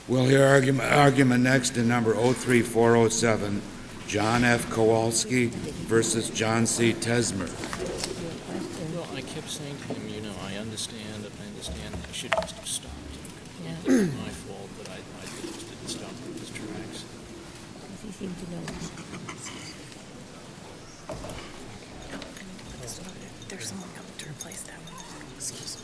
We'll hear argument next in number 03407, John F. Kowalski versus John C. Tesmer. Well, I kept saying to him, I understand, I should just have stopped. It was my fault that I just didn't stop in his tracks. He seemed to know. There's someone coming to replace that one. Excuse me.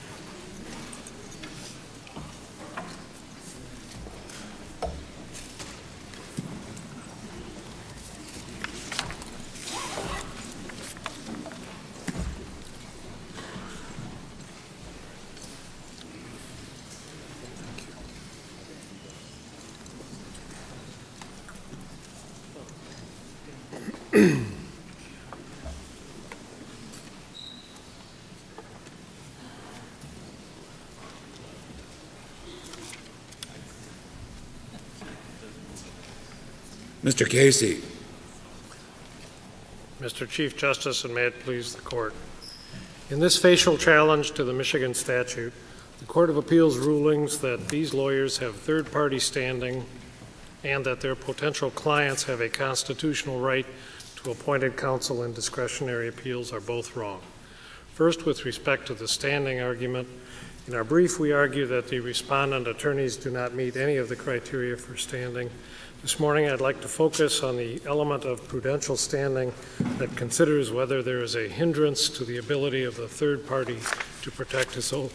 Mr. Casey. Mr. Chief Justice, and may it please the Court. In this facial challenge to the Michigan statute, the Court of Appeals rulings that these lawyers have third-party standing and that their potential clients have a constitutional right to appointed counsel in discretionary appeals are both wrong. First, with respect to the standing argument, in our brief we argue that the respondent attorneys do not meet any of the criteria for standing. This morning I'd like to focus on the element of prudential standing that considers whether there is a hindrance to the ability of the third party to protect his own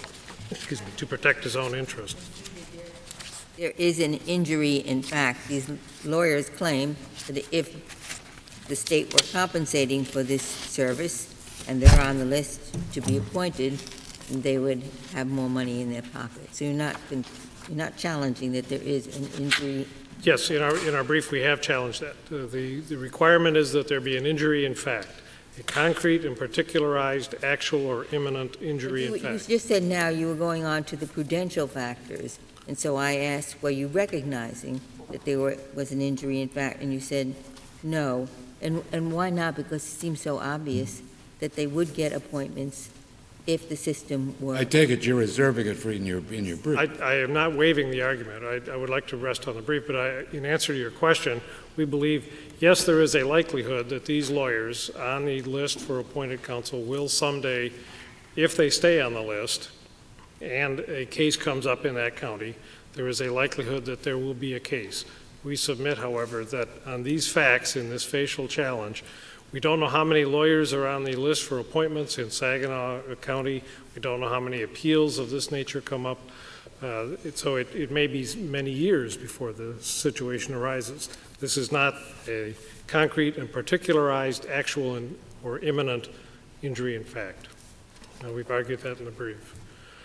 interest. There is an injury in fact. These lawyers claim that if the state were compensating for this service and they're on the list to be appointed, they would have more money in their pocket. So you're not challenging that there is an injury. Yes, in our brief we have challenged that. The requirement is that there be an injury in fact, a concrete and particularized actual or imminent injury in fact. You just said now you were going on to the prudential factors, and so I asked, were you recognizing that there was an injury in fact, and you said no. And why not? Because it seems so obvious that they would get appointments if the system were. I take it you're reserving it for in your brief. I am not waiving the argument. I would like to rest on the brief, but in answer to your question, we believe, yes, there is a likelihood that these lawyers on the list for appointed counsel will someday, if they stay on the list and a case comes up in that county, there is a likelihood that there will be a case. We submit, however, that on these facts in this facial challenge, we don't know how many lawyers are on the list for appointments in Saginaw County. We don't know how many appeals of this nature come up. So it may be many years before the situation arises. This is not a concrete and particularized actual or imminent injury in fact. We've argued that in the brief.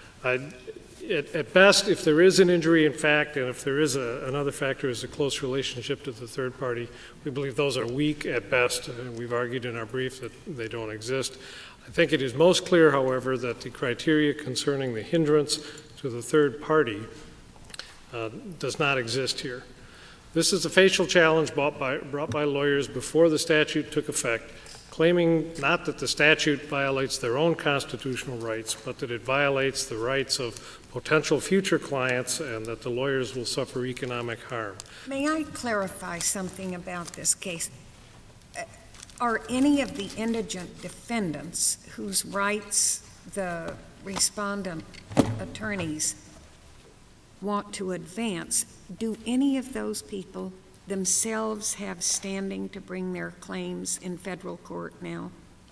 At best, if there is an injury in fact, and if there is another factor is a close relationship to the third party, we believe those are weak at best. We've argued in our brief that they don't exist. I think it is most clear, however, that the criteria concerning the hindrance to the third party does not exist here. This is a facial challenge brought by lawyers before the statute took effect, claiming not that the statute violates their own constitutional rights, but that it violates the rights of potential future clients and that the lawyers will suffer economic harm. May I clarify something about this case? Are any of the indigent defendants whose rights the respondent attorneys want to advance, do any of those people themselves have standing to bring their claims in federal court now?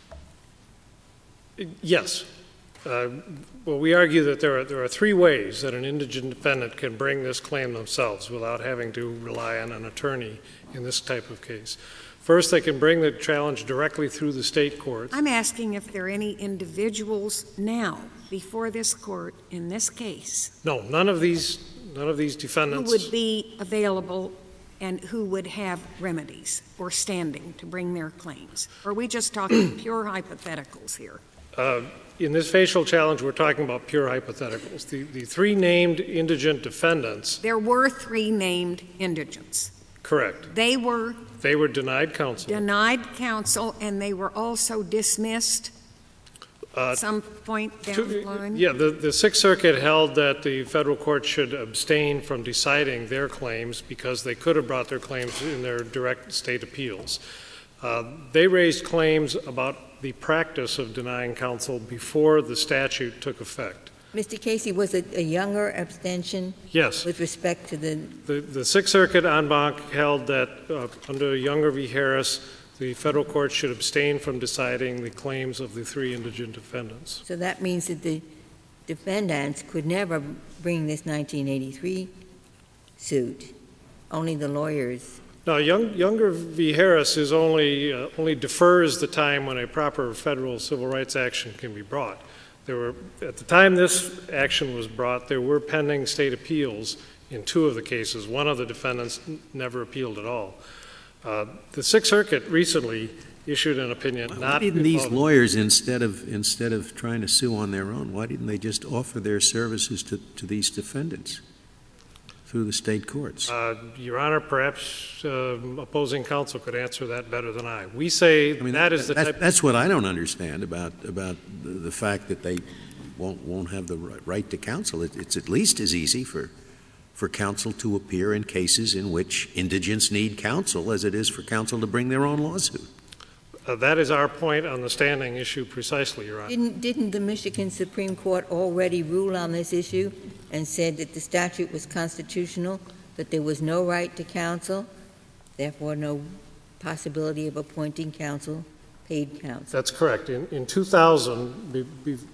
Yes. Well, we argue that there are three ways that an indigent defendant can bring this claim themselves without having to rely on an attorney in this type of case. First, they can bring the challenge directly through the state courts. I'm asking if there are any individuals now before this court in this case. No, none of these defendants. Who would be available and who would have remedies or standing to bring their claims? Or are we just talking pure hypotheticals here? In this facial challenge, we're talking about pure hypotheticals. The three named indigent defendants. There were three named indigents. Correct. They were denied counsel. Denied counsel, and they were also dismissed? some point down the line? Yeah, the Sixth Circuit held that the federal court should abstain from deciding their claims because they could have brought their claims in their direct state appeals. They raised claims about the practice of denying counsel before the statute took effect. Mr. Casey, was it a younger abstention Yes. with respect to The Sixth Circuit en banc held that under Younger v. Harris, the federal court should abstain from deciding the claims of the three indigent defendants. so that means that the defendants could never bring this 1983 suit, only the lawyers? Now, Younger v. Harris is only defers the time when a proper federal civil rights action can be brought. At the time this action was brought, there were pending state appeals in two of the cases. One of the defendants never appealed at all. The Sixth Circuit recently issued an opinion. Why didn't these lawyers, instead of trying to sue on their own, why didn't they just offer their services to these defendants through the state courts? Your Honor, perhaps opposing counsel could answer that better than I. We say that is the type. That's what I don't understand about the fact that they won't have the right to counsel. It's at least as easy for counsel to appear in cases in which indigents need counsel as it is for counsel to bring their own lawsuit. That is our point on the standing issue precisely, Your Honor. Didn't the Michigan Supreme Court already rule on this issue and said that the statute was constitutional, that there was no right to counsel, therefore no possibility of appointing counsel, paid counsel? That's correct. In 2000,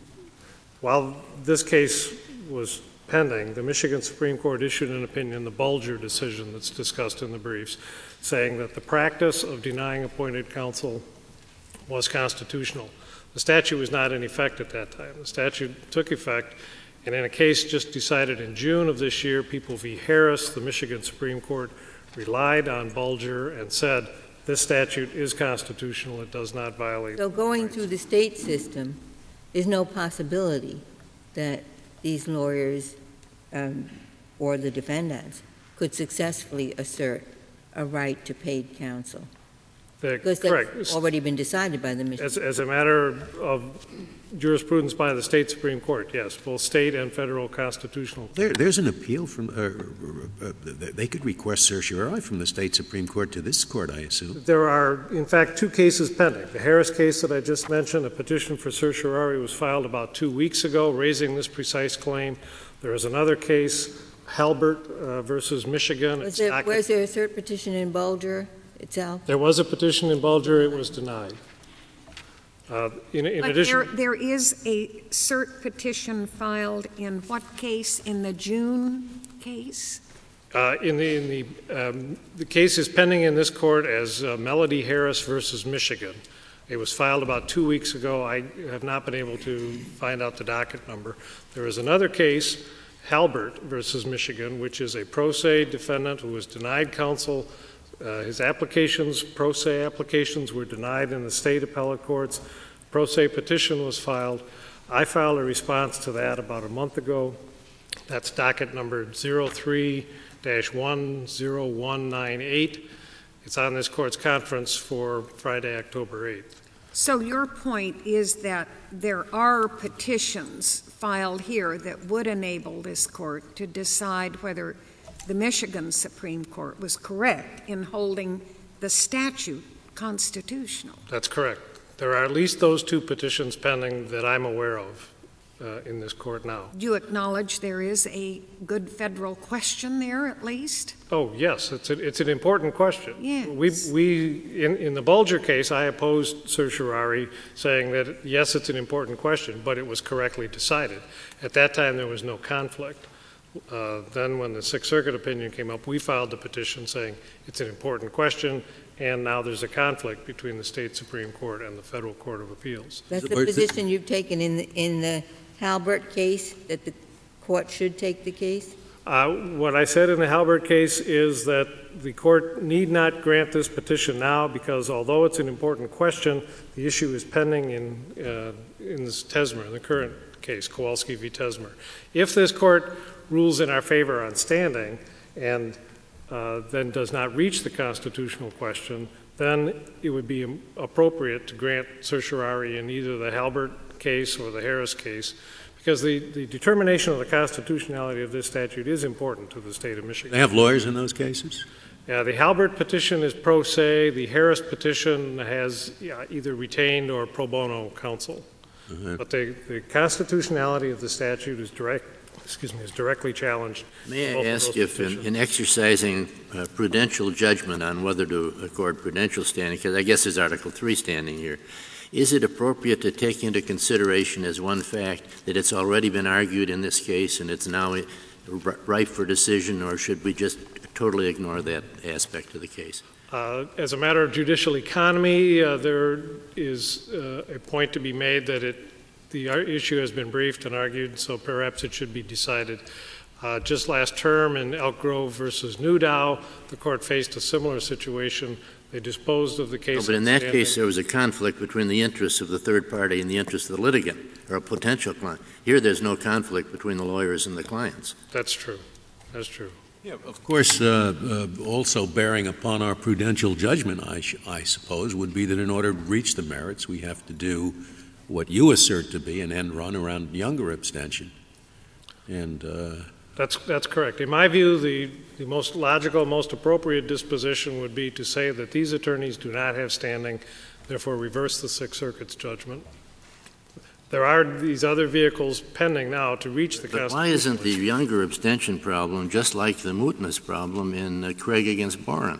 while this case was pending, the Michigan Supreme Court issued an opinion, the Bulger decision that's discussed in the briefs, saying that the practice of denying appointed counsel was constitutional. The statute was not in effect at that time. The statute took effect, and in a case just decided in June of this year, People v. Harris, the Michigan Supreme Court relied on Bulger and said, this statute is constitutional, it does not violate. So going through the state system, there's no possibility that these lawyers or the defendants could successfully assert a right to paid counsel. Because that's already been decided by the Michigan. As a matter of jurisprudence by the state Supreme Court, yes, both state and federal constitutional. There's an appeal from, they could request certiorari from the state Supreme Court to this court, I assume. There are, in fact, two cases pending. The Harris case that I just mentioned, a petition for certiorari was filed about 2 weeks ago, raising this precise claim. There is another case, Halbert versus Michigan. Was there a cert petition in Bulger itself? There was a petition in Bulger. It was denied. In addition, there is a cert petition filed in what case? In the June case? The case is pending in this court as Melody Harris versus Michigan. It was filed about 2 weeks ago. I have not been able to find out the docket number. There is another case, Halbert versus Michigan, which is a pro se defendant who was denied counsel. His applications, pro se applications, were denied in the state appellate courts. Pro se petition was filed. I filed a response to that about a month ago. That's docket number 03-10198. It's on this court's conference for Friday, October 8th. So your point is that there are petitions filed here that would enable this court to decide whether the Michigan Supreme Court was correct in holding the statute constitutional. That's correct. There are at least those two petitions pending that I'm aware of in this court now. Do you acknowledge there is a good federal question there, at least? Oh, yes. It's an important question. Yes. In the Bulger case, I opposed certiorari, saying that, yes, it's an important question, but it was correctly decided. At that time, there was no conflict. Then when the Sixth Circuit opinion came up, we filed the petition saying it's an important question, and now there's a conflict between the state Supreme Court and the federal Court of Appeals. That's the position you've taken in the Halbert case, that the court should take the case? What I said in the Halbert case is that the court need not grant this petition now because although it's an important question, the issue is pending in this Tesmer, in the current case, Kowalski v. Tesmer. If this court rules in our favor on standing and then does not reach the constitutional question, then it would be appropriate to grant certiorari in either the Halbert case or the Harris case, because the determination of the constitutionality of this statute is important to the state of Michigan. They have lawyers in those cases? The Halbert petition is pro se. The Harris petition has either retained or pro bono counsel. But the constitutionality of the statute is directly challenged. May I ask if in exercising prudential judgment on whether to accord prudential standing, because I guess there's Article 3 standing here, is it appropriate to take into consideration as one fact that it's already been argued in this case and it's now ripe for decision, or should we just totally ignore that aspect of the case? As a matter of judicial economy, there is a point to be made that the issue has been briefed and argued, so perhaps it should be decided. Just last term in Elk Grove versus Newdow, the court faced a similar situation. They disposed of the case. But in that case, there was a conflict between the interests of the third party and the interests of the litigant or a potential client. Here, there's no conflict between the lawyers and the clients. That's true. That's true. Yeah, of course, also bearing upon our prudential judgment, I suppose, would be that in order to reach the merits, we have to do what you assert to be an end run around Younger abstention. And That's correct. In my view, the most logical, most appropriate disposition would be to say that these attorneys do not have standing, therefore reverse the Sixth Circuit's judgment. There are these other vehicles pending now to reach the Constitution. But why isn't the Younger abstention problem just like the mootness problem in Craig against Boren?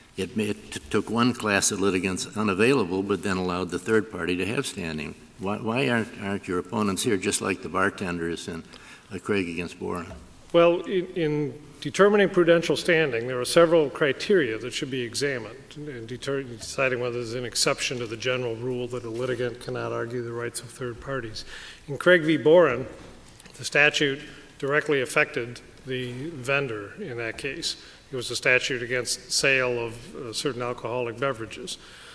It took one class of litigants unavailable, but then allowed the third party to have standing. Why aren't your opponents here just like the bartenders in Craig against Boren? Well, in determining prudential standing, there are several criteria that should be examined in deciding whether there's an exception to the general rule that a litigant cannot argue the rights of third parties. In Craig v. Boren, the statute directly affected the vendor in that case. It was a statute against sale of certain alcoholic beverages.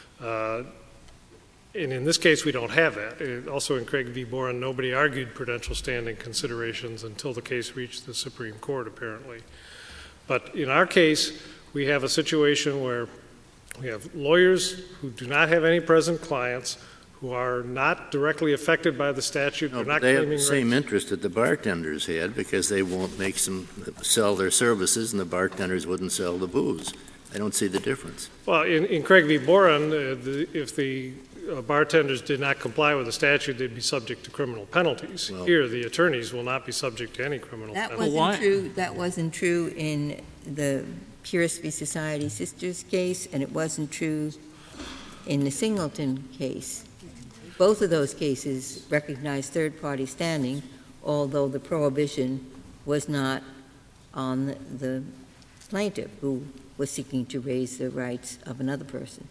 And in this case, we don't have that. Also in Craig v. Boren, nobody argued prudential standing considerations until the case reached the Supreme Court, apparently. But in our case, we have a situation where we have lawyers who do not have any present clients, who are not directly affected by the statute. No, but they have the same interest that the bartenders had, because they won't make them sell their services and the bartenders wouldn't sell the booze. I don't see the difference. Well, in Craig v. Boren, if the bartenders did not comply with the statute, they'd be subject to criminal penalties. Well, here, the attorneys will not be subject to any criminal penalties. That wasn't true in the Pierce v. Society Sisters case, and it wasn't true in the Singleton case. Both of those cases recognized third-party standing, although the prohibition was not on the plaintiff, who was seeking to raise the rights of another person.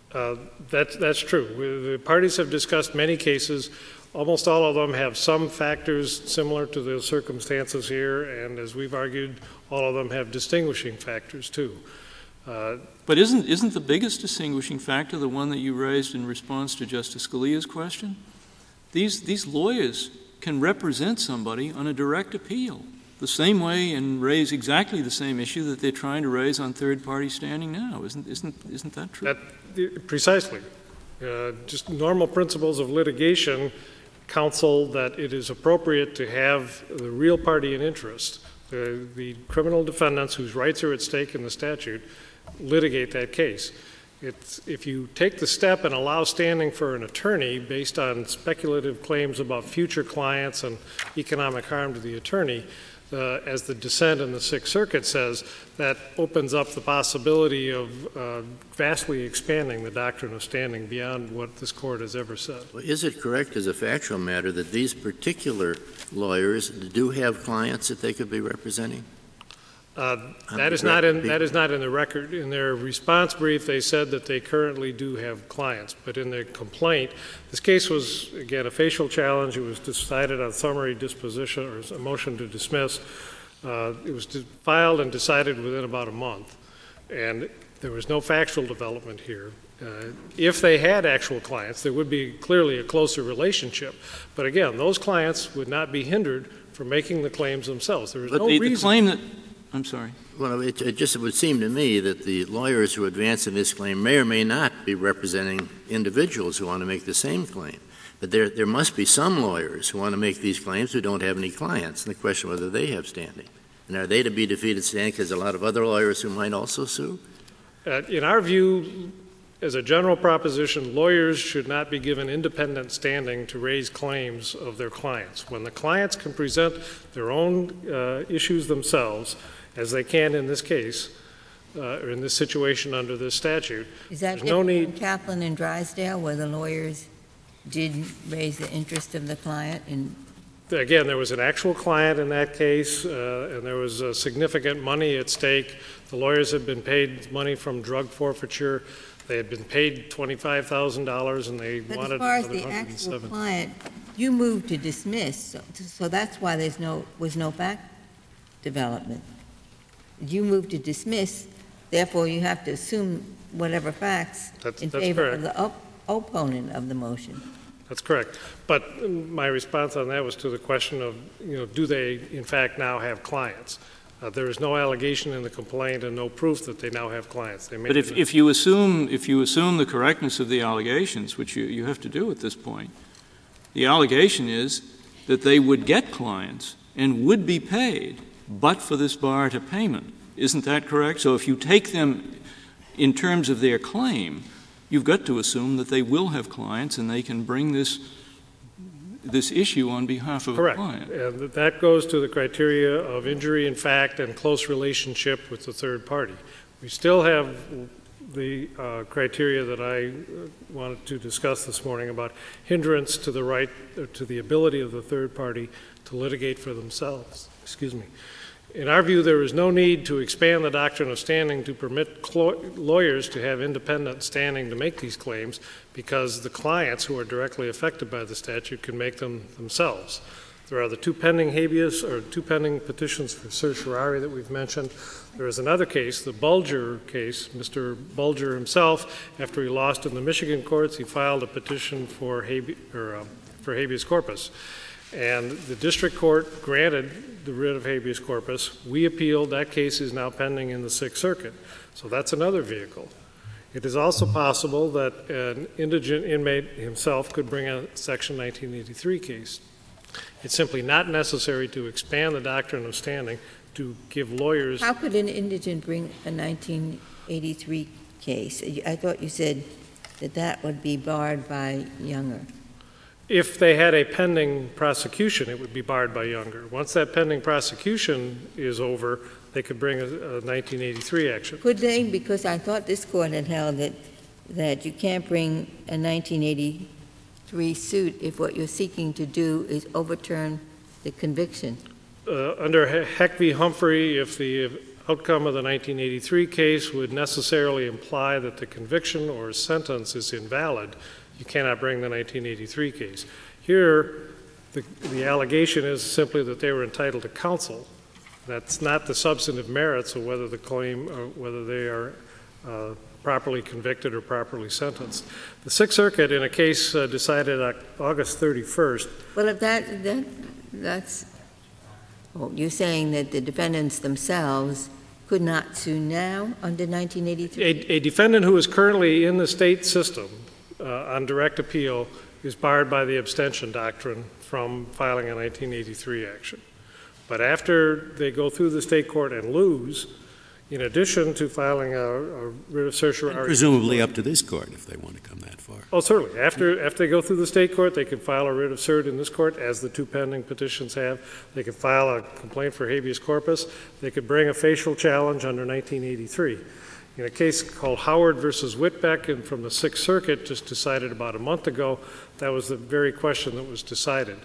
That's true. The parties have discussed many cases. Almost all of them have some factors similar to the circumstances here, and as we've argued, all of them have distinguishing factors too. But isn't the biggest distinguishing factor the one that you raised in response to Justice Scalia's question? These lawyers can represent somebody on a direct appeal the same way and raise exactly the same issue that they're trying to raise on third-party standing now. Isn't that true? Precisely. Just normal principles of litigation counsel that it is appropriate to have the real party in interest, the criminal defendants whose rights are at stake in the statute, litigate that case. If you take the step and allow standing for an attorney based on speculative claims about future clients and economic harm to the attorney, as the dissent in the Sixth Circuit says, that opens up the possibility of vastly expanding the doctrine of standing beyond what this Court has ever said. Well, is it correct as a factual matter that these particular lawyers do have clients that they could be representing? That is not in the record. In their response brief, they said that they currently do have clients, but in their complaint, this case was, again, a facial challenge. It was decided on summary disposition, or a motion to dismiss. It was filed and decided within about a month, and there was no factual development here. If they had actual clients, there would be clearly a closer relationship. But again, those clients would not be hindered from making the claims themselves. There is no reason. The claim that I'm sorry. Well, it would seem to me that the lawyers who advance in this claim may or may not be representing individuals who want to make the same claim. But there must be some lawyers who want to make these claims who don't have any clients, and the question whether they have standing. And are they to be defeated standing because a lot of other lawyers who might also sue? In our view, as a general proposition, lawyers should not be given independent standing to raise claims of their clients. When the clients can present their own issues themselves, as they can in this case, or in this situation under this statute, Is that there's no different need. from Kaplan and Drysdale, where the lawyers did raise the interest of the client? And Again, there was an actual client in that case, and there was significant money at stake. The lawyers had been paid money from drug forfeiture. They had been paid $25,000, and they but wanted as far as another the actual $107,000. client, you moved to dismiss, so that's why was no fact development. You moved to dismiss, therefore you have to assume whatever facts in That's favor correct. of the opponent of the motion. That's correct. But my response on that was to the question of, do they in fact now have clients? There is no allegation in the complaint and no proof that they now have clients. But if you assume the correctness of the allegations, which you have to do at this point, the allegation is that they would get clients and would be paid but for this bar to payment. Isn't that correct? So if you take them in terms of their claim, you've got to assume that they will have clients and they can bring this issue on behalf of a client. Correct. And that goes to the criteria of injury in fact and close relationship with the third party. We still have the criteria that I wanted to discuss this morning about hindrance to the right, to the ability of the third party to litigate for themselves. Excuse me. In our view, there is no need to expand the doctrine of standing to permit lawyers to have independent standing to make these claims, because the clients who are directly affected by the statute can make them themselves. There are the two pending petitions for certiorari that we've mentioned. There is another case, the Bulger case. Mr. Bulger himself, after he lost in the Michigan courts, he filed a petition for habeas corpus. And the district court granted the writ of habeas corpus. We appealed. That case is now pending in the Sixth Circuit. So that's another vehicle. It is also possible that an indigent inmate himself could bring a Section 1983 case. It's simply not necessary to expand the doctrine of standing to give lawyers. How could an indigent bring a 1983 case? I thought you said that would be barred by Younger. If they had a pending prosecution, it would be barred by Younger. Once that pending prosecution is over, they could bring a 1983 action. Could they? Because I thought this court had held that you can't bring a 1983 suit if what you're seeking to do is overturn the conviction. Under Heck v. Humphrey, if the outcome of the 1983 case would necessarily imply that the conviction or sentence is invalid, you cannot bring the 1983 case. Here, the allegation is simply that they were entitled to counsel. That's not the substantive merits of whether the claim, or whether they are properly convicted or properly sentenced. The Sixth Circuit, in a case decided August 31st. Well, if that's you're saying that the defendants themselves could not sue now under 1983? A defendant who is currently in the state system on direct appeal is barred by the abstention doctrine from filing a 1983 action. But after they go through the state court and lose, in addition to filing a writ of certiorari. And presumably up to this court if they want to come that far. Oh, certainly. After they go through the state court, they can file a writ of cert in this court, as the two pending petitions have. They can file a complaint for habeas corpus. They could bring a facial challenge under 1983. In a case called Howard versus Whitbeck, and from the Sixth Circuit, just decided about a month ago, that was the very question that was decided.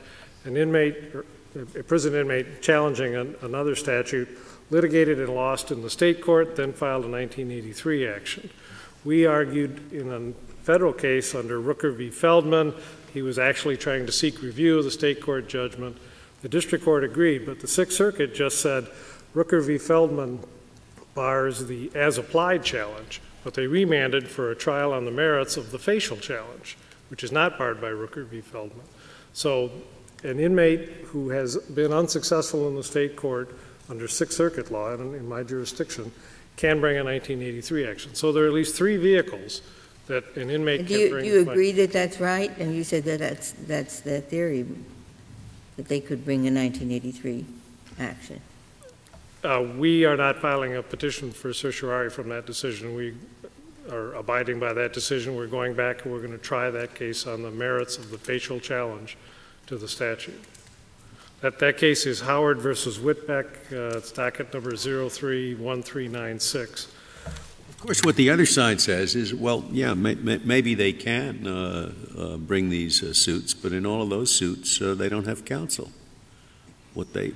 A prison inmate challenging another statute litigated and lost in the state court, then filed a 1983 action. We argued in a federal case under Rooker v. Feldman. He was actually trying to seek review of the state court judgment. The district court agreed, but the Sixth Circuit just said Rooker v. Feldman bars the as-applied challenge, but they remanded for a trial on the merits of the facial challenge, which is not barred by Rooker v. Feldman. So an inmate who has been unsuccessful in the state court under Sixth Circuit law, and in my jurisdiction, can bring a 1983 action. So there are at least three vehicles that an inmate Do can you, bring. do you agree that that's right? And you said that that's their theory, that they could bring a 1983 action. We are not filing a petition for certiorari from that decision. We are abiding by that decision. We're going back and we're going to try that case on the merits of the facial challenge to the statute. That case is Howard versus Whitbeck. It's docket number 031396. Of course, what the other side says is, well, yeah, maybe they can bring these suits, but in all of those suits, they don't have counsel. What they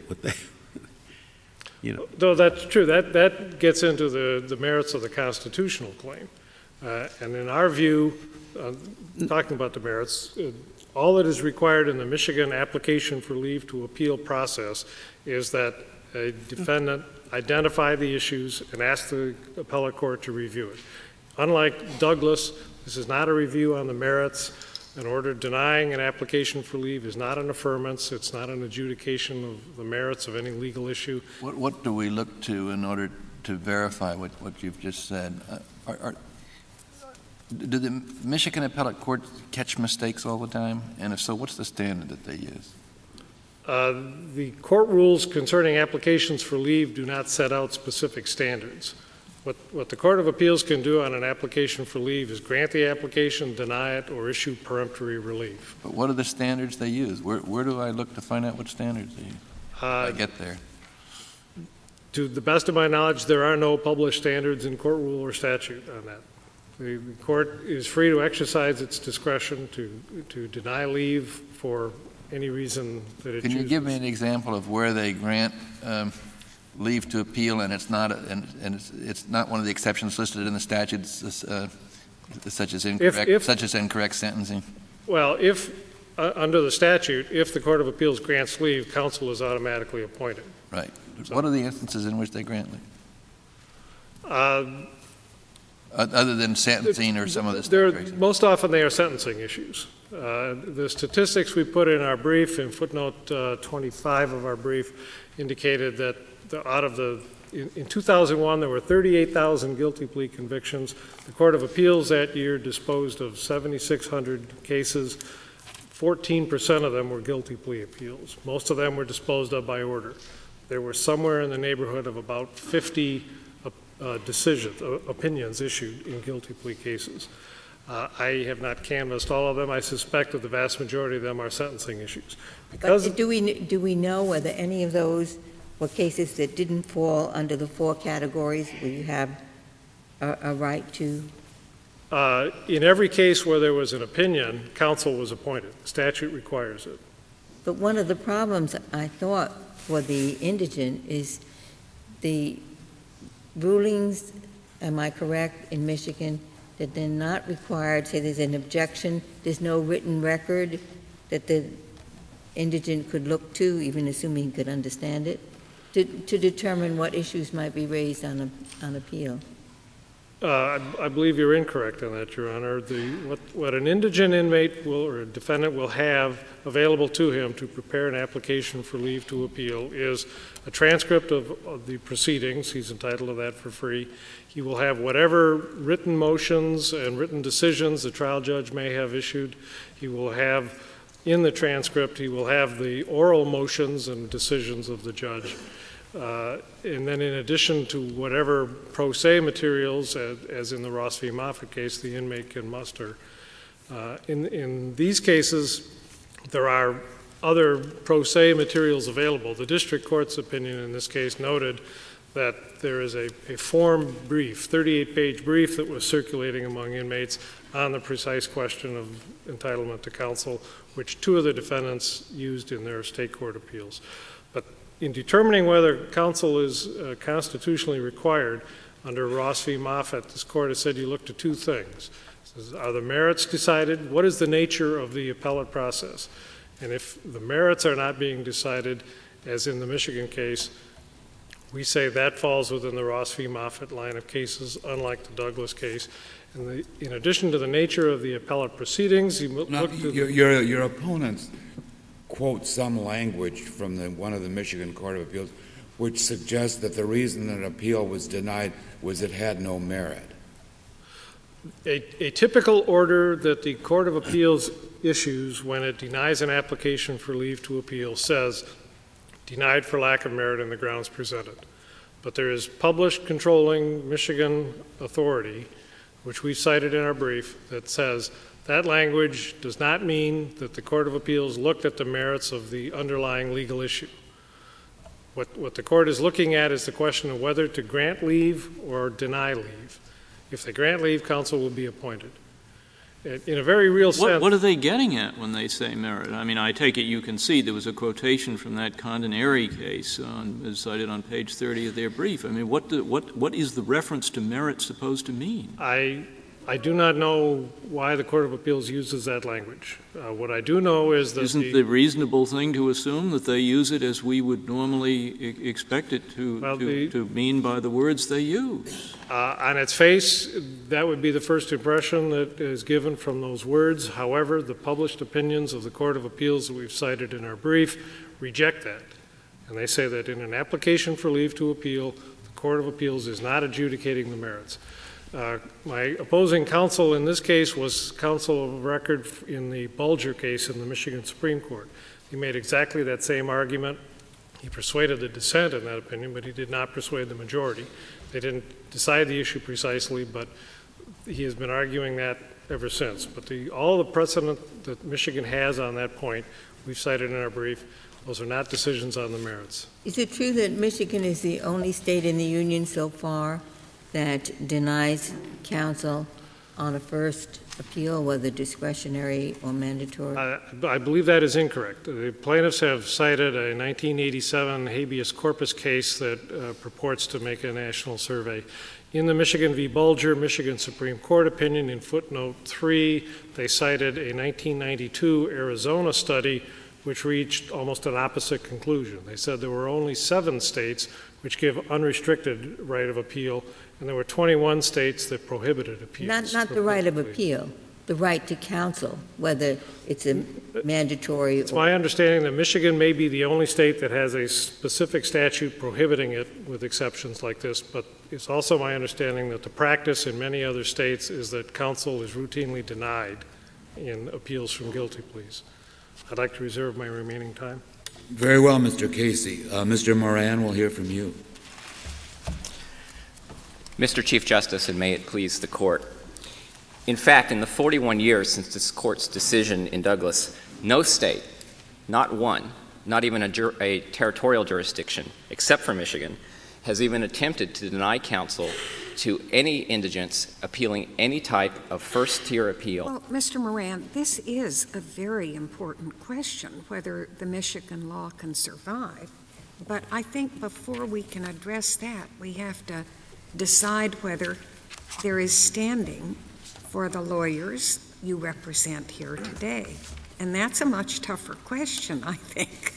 Though that's true, that gets into the merits of the constitutional claim. And in our view, talking about the merits, all that is required in the Michigan application for leave to appeal process is that a defendant identify the issues and ask the appellate court to review it. Unlike Douglas, this is not a review on the merits. An order denying an application for leave is not an affirmance. It's not an adjudication of the merits of any legal issue. What do we look to in order to verify what you've just said? Do the Michigan appellate courts catch mistakes all the time? And if so, what's the standard that they use? The court rules concerning applications for leave do not set out specific standards. What the Court of Appeals can do on an application for leave is grant the application, deny it, or issue peremptory relief. But what are the standards they use? Where do I look to find out what standards they use? I get there. To the best of my knowledge, there are no published standards in court rule or statute on that. The court is free to exercise its discretion to deny leave for any reason that it chooses. Can you give me an example of where they grant leave to appeal and it's not one of the exceptions listed in the statutes, such as incorrect sentencing? Well, if under the statute, if the Court of Appeals grants leave, counsel is automatically appointed. Right. So, what are the instances in which they grant leave? Other than sentencing or some of this? Most often they are sentencing issues. The statistics we put in our brief, in footnote 25 of our brief, indicated that in 2001 there were 38,000 guilty plea convictions. The Court of Appeals that year disposed of 7,600 cases. 14% of them were guilty plea appeals. Most of them were disposed of by order. There were somewhere in the neighborhood of about 50 opinions issued in guilty plea cases. I have not canvassed all of them. I suspect that the vast majority of them are sentencing issues. But do we know whether any of those were cases that didn't fall under the four categories where you have a right to? In every case where there was an opinion, counsel was appointed. The statute requires it. But one of the problems, I thought, for the indigent is the rulings, am I correct, in Michigan, that they're not required, say there's an objection, there's no written record that the indigent could look to, even assuming he could understand it, to determine what issues might be raised on appeal. I believe you're incorrect on that, Your Honor. What an indigent inmate or a defendant will have available to him to prepare an application for leave to appeal is a transcript of the proceedings. He's entitled to that for free. He will have whatever written motions and written decisions the trial judge may have issued. He will have, in the transcript, he will have the oral motions and decisions of the judge. And then in addition to whatever pro se materials, as in the Ross v. Moffitt case, the inmate can muster. In these cases, there are other pro se materials available. The district court's opinion in this case noted that there is a form brief, 38-page brief that was circulating among inmates on the precise question of entitlement to counsel, which two of the defendants used in their state court appeals. But in determining whether counsel is constitutionally required under Ross v. Moffitt, this court has said you look to two things. It says, are the merits decided? What is the nature of the appellate process? And if the merits are not being decided, as in the Michigan case, we say that falls within the Ross v. Moffitt line of cases, unlike the Douglas case. And in addition to the nature of the appellate proceedings, you look to your opponents quote some language from one of the Michigan Court of Appeals which suggests that the reason an appeal was denied was it had no merit. A typical order that the Court of Appeals issues when it denies an application for leave to appeal says, denied for lack of merit in the grounds presented. But there is published controlling Michigan authority, which we cited in our brief, that says that language does not mean that the Court of Appeals looked at the merits of the underlying legal issue. What the court is looking at is the question of whether to grant leave or deny leave. If they grant leave, counsel will be appointed. In a very real sense. What are they getting at when they say merit? I mean, I take it you concede there was a quotation from that Condoneri case as cited on page 30 of their brief. I mean, what is the reference to merit supposed to mean? I do not know why the Court of Appeals uses that language. What I do know is that Isn't the reasonable thing to assume that they use it as we would normally expect it to mean by the words they use? On its face, that would be the first impression that is given from those words. However, the published opinions of the Court of Appeals that we've cited in our brief reject that. And they say that in an application for leave to appeal, the Court of Appeals is not adjudicating the merits. My opposing counsel in this case was counsel of record in the Bulger case in the Michigan Supreme Court. He made exactly that same argument. He persuaded the dissent in that opinion, but he did not persuade the majority. They didn't decide the issue precisely, but he has been arguing that ever since. But all the precedent that Michigan has on that point, we've cited in our brief. Those are not decisions on the merits. Is it true that Michigan is the only state in the union so far that denies counsel on a first appeal, whether discretionary or mandatory? I believe that is incorrect. The plaintiffs have cited a 1987 habeas corpus case that purports to make a national survey. In the Michigan v. Bulger, Michigan Supreme Court opinion in footnote 3, they cited a 1992 Arizona study which reached almost an opposite conclusion. They said there were only 7 states which give unrestricted right of appeal, and there were 21 states that prohibited appeals. Not the right of appeal, the right to counsel, whether it's a mandatory. It's my understanding that Michigan may be the only state that has a specific statute prohibiting it with exceptions like this, but it's also my understanding that the practice in many other states is that counsel is routinely denied in appeals from guilty pleas. I'd like to reserve my remaining time. Very well, Mr. Casey. Mr. Moran, we'll hear from you. Mr. Chief Justice, and may it please the Court. In fact, in the 41 years since this Court's decision in Douglas, no state, not one, not even a territorial jurisdiction, except for Michigan, has even attempted to deny counsel to any indigents appealing any type of first-tier appeal. Well, Mr. Moran, this is a very important question, whether the Michigan law can survive. But I think before we can address that, we have to decide whether there is standing for the lawyers you represent here today. And that's a much tougher question, I think.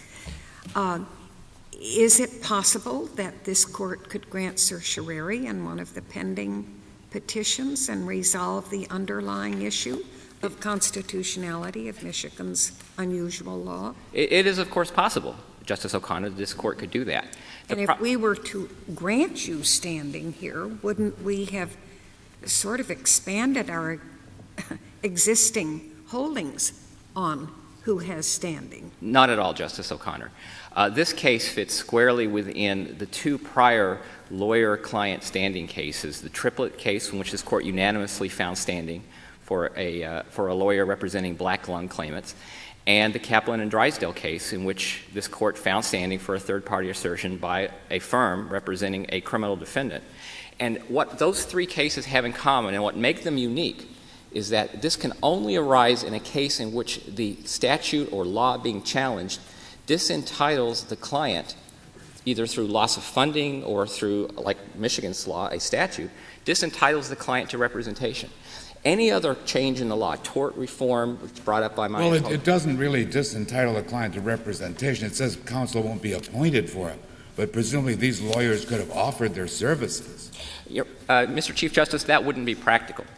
Is it possible that this Court could grant certiorari in one of the pending petitions and resolve the underlying issue of constitutionality of Michigan's unusual law? It is, of course, possible, Justice O'Connor, that this Court could do that. And if we were to grant you standing here, wouldn't we have sort of expanded our existing holdings on who has standing? Not at all, Justice O'Connor. This case fits squarely within the 2 prior lawyer-client standing cases, the Triplett case in which this Court unanimously found standing for a lawyer representing black lung claimants, and the Kaplan and Drysdale case in which this Court found standing for a third-party assertion by a firm representing a criminal defendant. And what those 3 cases have in common and what makes them unique is that this can only arise in a case in which the statute or law being challenged disentitles the client, either through loss of funding or through, like Michigan's law, a statute, disentitles the client to representation. Any other change in the law, tort reform, which was brought up by my Well, it doesn't really disentitle the client to representation. It says counsel won't be appointed for it, but presumably these lawyers could have offered their services. Mr. Chief Justice, that wouldn't be practical.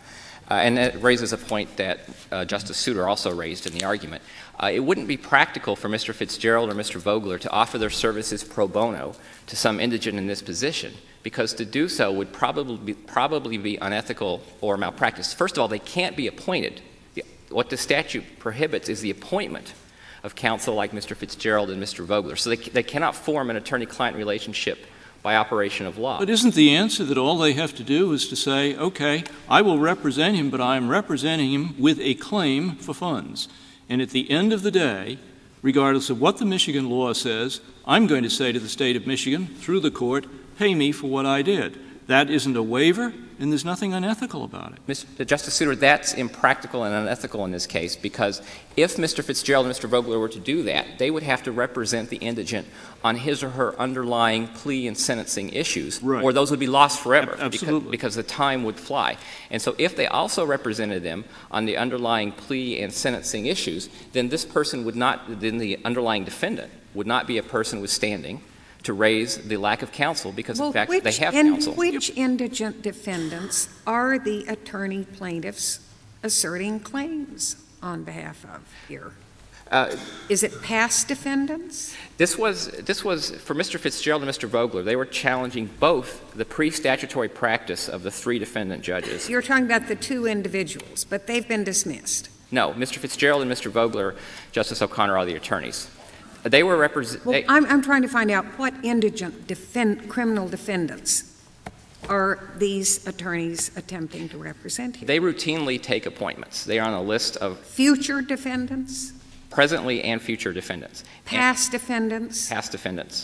And that raises a point that Justice Souter also raised in the argument. It wouldn't be practical for Mr. Fitzgerald or Mr. Vogler to offer their services pro bono to some indigent in this position, because to do so would probably be unethical or malpractice. First of all, they can't be appointed. What the statute prohibits is the appointment of counsel like Mr. Fitzgerald and Mr. Vogler. So they cannot form an attorney-client relationship by operation of law. But isn't the answer that all they have to do is to say, okay, I will represent him, but I am representing him with a claim for funds. And at the end of the day, regardless of what the Michigan law says, I'm going to say to the state of Michigan, through the court, pay me for what I did. That isn't a waiver, and there's nothing unethical about it. Justice Souter, that's impractical and unethical in this case, because if Mr. Fitzgerald and Mr. Vogler were to do that, they would have to represent the indigent on his or her underlying plea and sentencing issues, right, or those would be lost forever. Absolutely. Because the time would fly. And so if they also represented them on the underlying plea and sentencing issues, then this person would not, then the underlying defendant would not be a person with standing to raise the lack of counsel, because in fact they have counsel. Which indigent defendants are the attorney plaintiffs asserting claims on behalf of here? Is it past defendants? This was for Mr. Fitzgerald and Mr. Vogler. They were challenging both the pre-statutory practice of the three defendant judges. You're talking about the two individuals, but they've been dismissed. No, Mr. Fitzgerald and Mr. Vogler, Justice O'Connor, are the attorneys. They were I'm trying to find out what indigent criminal defendants are these attorneys attempting to represent here. They routinely take appointments. They are on a list of future defendants, presently and future defendants, past defendants. Past defendants.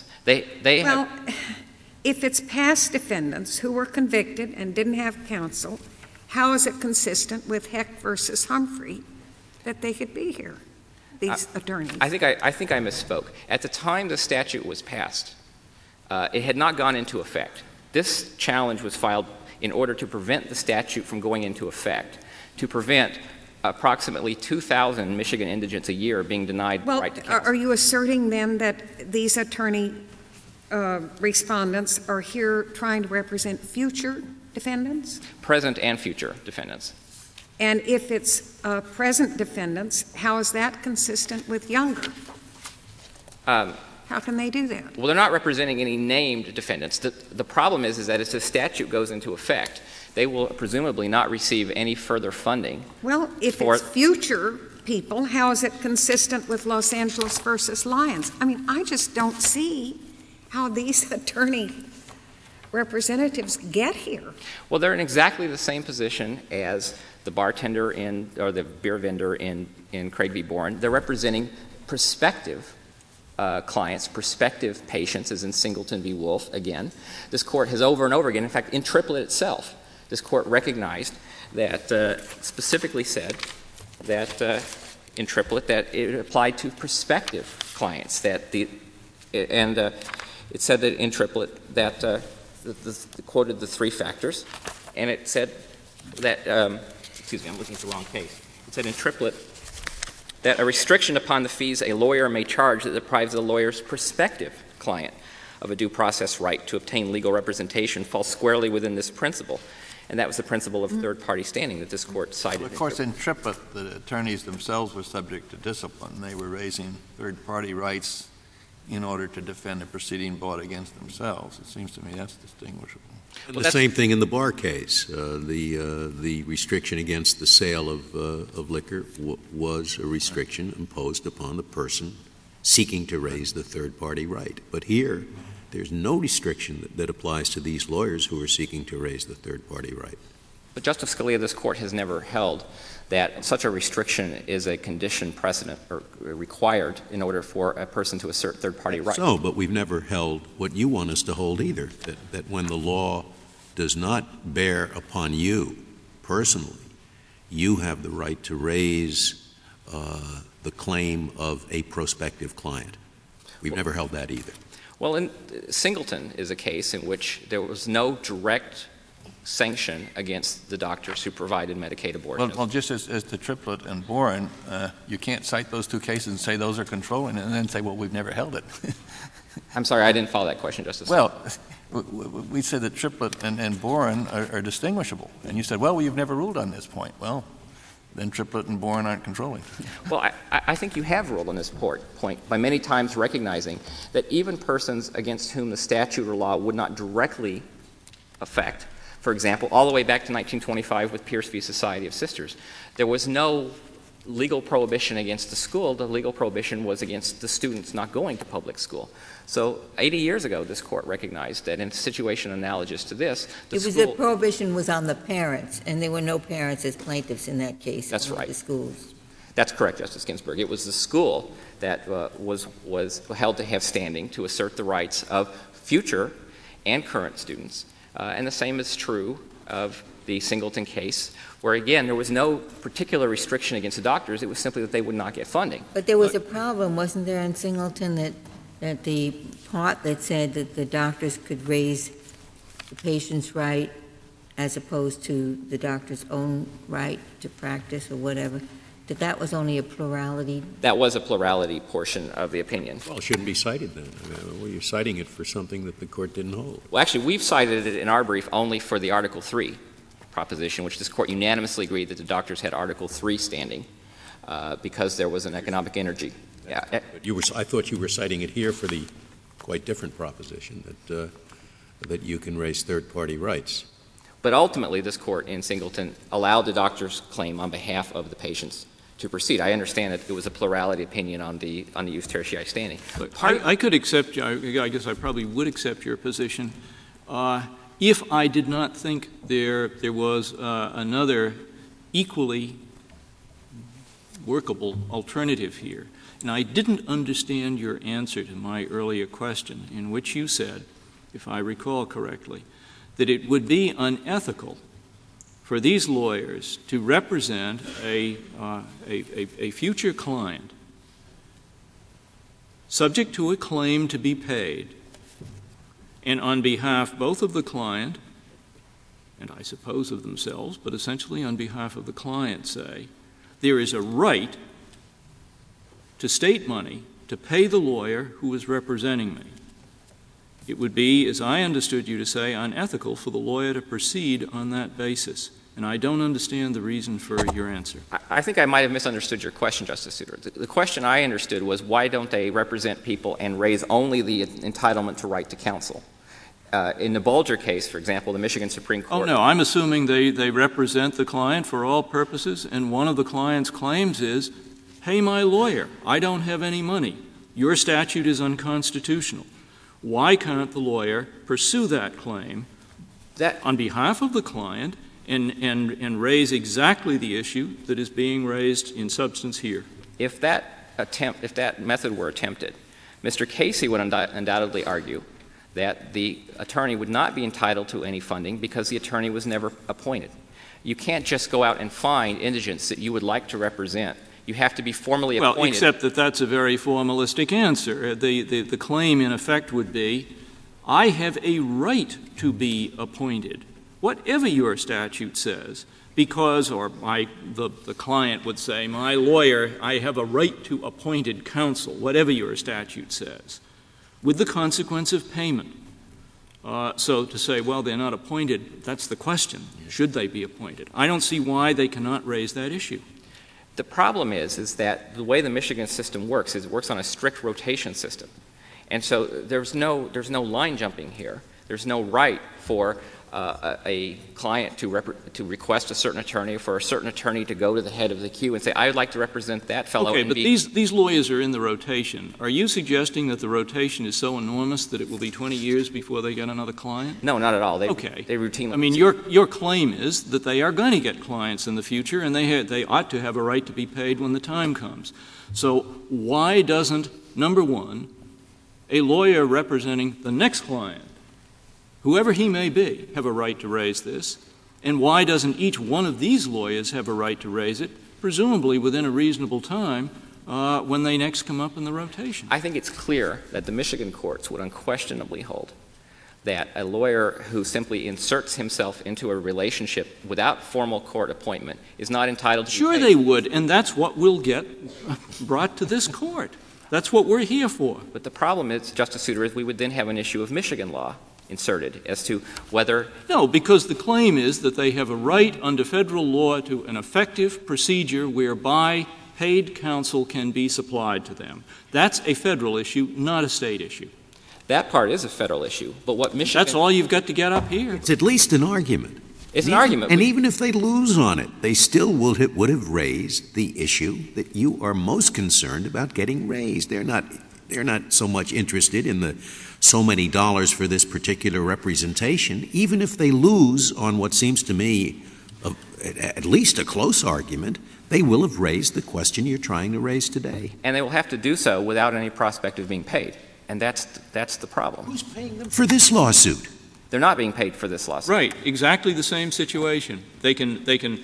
If it's past defendants who were convicted and didn't have counsel, how is it consistent with Heck versus Humphrey that they could be here? These attorneys. I think I misspoke. At the time the statute was passed, it had not gone into effect. This challenge was filed in order to prevent the statute from going into effect, to prevent approximately 2,000 Michigan indigents a year being denied the right to counsel. Are you asserting then that these attorney respondents are here trying to represent future defendants? Present and future defendants. And if it's present defendants, how is that consistent with younger? How can they do that? Well, they're not representing any named defendants. The problem is that as the statute goes into effect, they will presumably not receive any further funding. Well, if it's future people, how is it consistent with Los Angeles versus Lyons? I mean, I just don't see how these attorney representatives get here. Well, they're in exactly the same position as the bartender or the beer vendor in Craig v. Boren. They're representing prospective clients, prospective patients, as in Singleton v. Wolf, again. This court has over and over again, in fact, in Triplett itself, this court recognized that, specifically said that in Triplett that it applied to prospective clients, it said that in Triplett that it quoted the three factors, and it said that, excuse me, I'm looking at the wrong case. It said in Triplett that a restriction upon the fees a lawyer may charge that deprives the lawyer's prospective client of a due process right to obtain legal representation falls squarely within this principle. And that was the principle of third-party standing that this court cited. Well, of course, in Triplett, the attorneys themselves were subject to discipline. They were raising third-party rights in order to defend a proceeding brought against themselves. It seems to me that's distinguishable. And the same thing in the bar case. The restriction against the sale of liquor was a restriction imposed upon the person seeking to raise the third-party right. But here, there's no restriction that applies to these lawyers who are seeking to raise the third-party right. But Justice Scalia, this court has never held that such a restriction is a condition precedent or required in order for a person to assert third-party rights. So, but we've never held what you want us to hold either, that when the law does not bear upon you personally, you have the right to raise the claim of a prospective client. We've never held that either. Well, Singleton is a case in which there was no direct sanction against the doctors who provided Medicaid abortions. Well, just as to Triplett and Boren, you can't cite those two cases and say those are controlling and then say, well, we've never held it. I'm sorry, I didn't follow that question, Justice. Well, We said that Triplett and Boren are distinguishable. And you said, well, you've never ruled on this point. Well, then Triplett and Boren aren't controlling. Well, I think you have ruled on this point by many times recognizing that even persons against whom the statute or law would not directly affect, for example, all the way back to 1925 with Pierce v. Society of Sisters, there was no legal prohibition against the school. The legal prohibition was against the students not going to public school. So 80 years ago, this court recognized that in a situation analogous to this, the prohibition was on the parents, and there were no parents as plaintiffs in that case. That's right. The schools. That's correct, Justice Ginsburg. It was the school that was held to have standing to assert the rights of future and current students. And the same is true of the Singleton case, where, again, there was no particular restriction against the doctors. It was simply that they would not get funding. But there was a problem, wasn't there, in Singleton, that the part that said that the doctors could raise the patient's right as opposed to the doctor's own right to practice or whatever, that was only a plurality? That was a plurality portion of the opinion. Well, it shouldn't be cited then. Well, you're citing it for something that the court didn't hold. Well, actually, we've cited it in our brief only for the Article III proposition, which this court unanimously agreed that the doctors had Article III standing because there was an economic energy. Yeah. But I thought you were citing it here for the quite different proposition that you can raise third-party rights. But ultimately, this court in Singleton allowed the doctor's claim on behalf of the patients to proceed. I understand that it was a plurality opinion on the use tertiary standing. Look, I could accept, I guess I probably would accept your position if I did not think there was another equally workable alternative here. And I didn't understand your answer to my earlier question, in which you said, if I recall correctly, that it would be unethical for these lawyers to represent a future client subject to a claim to be paid, and on behalf both of the client and I suppose of themselves, but essentially on behalf of the client, say, there is a right to state money to pay the lawyer who is representing me. It would be, as I understood you to say, unethical for the lawyer to proceed on that basis. And I don't understand the reason for your answer. I think I might have misunderstood your question, Justice Souter. The question I understood was, why don't they represent people and raise only the entitlement to right to counsel? In the Bulger case, for example, the Michigan Supreme Court— Oh, no, I'm assuming they represent the client for all purposes, and one of the client's claims is, hey, my lawyer, I don't have any money. Your statute is unconstitutional. Why can't the lawyer pursue that claim on behalf of the client and raise exactly the issue that is being raised in substance here? If that method were attempted, Mr. Casey would undoubtedly argue that the attorney would not be entitled to any funding because the attorney was never appointed. You can't just go out and find indigents that you would like to represent. You have to be formally appointed. Well, except that that's a very formalistic answer. The claim, in effect, would be, I have a right to be appointed, whatever your statute says, because, or the client would say, my lawyer, I have a right to appointed counsel, whatever your statute says, with the consequence of payment. So to say, well, they're not appointed, that's the question. Should they be appointed? I don't see why they cannot raise that issue. The problem is that the way the Michigan system works is it works on a strict rotation system. And so there's no line jumping here. There's no right for a client to request a certain attorney, for a certain attorney to go to the head of the queue and say, I would like to represent that fellow. Okay, but these lawyers are in the rotation. Are you suggesting that the rotation is so enormous that it will be 20 years before they get another client? No, not at all. They routinely. I mean, your claim is that they are going to get clients in the future, and they ought to have a right to be paid when the time comes. So why doesn't, number one, a lawyer representing the next client, whoever he may be, have a right to raise this? And why doesn't each one of these lawyers have a right to raise it, presumably within a reasonable time, when they next come up in the rotation? I think it's clear that the Michigan courts would unquestionably hold that a lawyer who simply inserts himself into a relationship without formal court appointment is not entitled to be paid. Sure they would, and that's what will get brought to this court. That's what we're here for. But the problem is, Justice Souter, is we would then have an issue of Michigan law inserted as to whether... No, because the claim is that they have a right under federal law to an effective procedure whereby paid counsel can be supplied to them. That's a federal issue, not a state issue. That part is a federal issue, but what Michigan... That's all you've got to get up here. It's at least an argument. It's an argument. And even if they lose on it, they still would have raised the issue that you are most concerned about getting raised. They're not so much interested in the so many dollars for this particular representation. Even if they lose on what seems to me at least a close argument, they will have raised the question you're trying to raise today. And they will have to do so without any prospect of being paid. And that's the problem. Who's paying them for this lawsuit? They're not being paid for this lawsuit. Right, exactly the same situation. They can